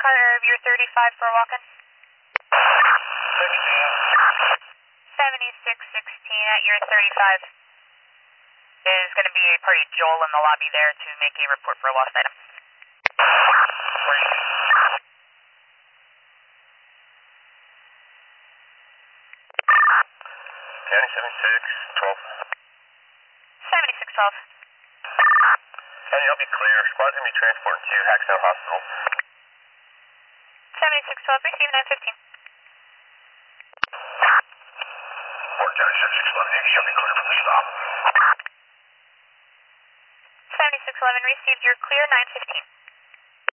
car of your 35 for a walk-in. 7616 at your 35 is going to be a party Joel in the lobby there to make a report for a lost item. 7612. 7612. County, I'll be clear. Squad's going to be transported to Hackstown Hospital. 7612, receive 915. Port County 7611, you should be clear from the stop. 7611, received, you're clear, 915.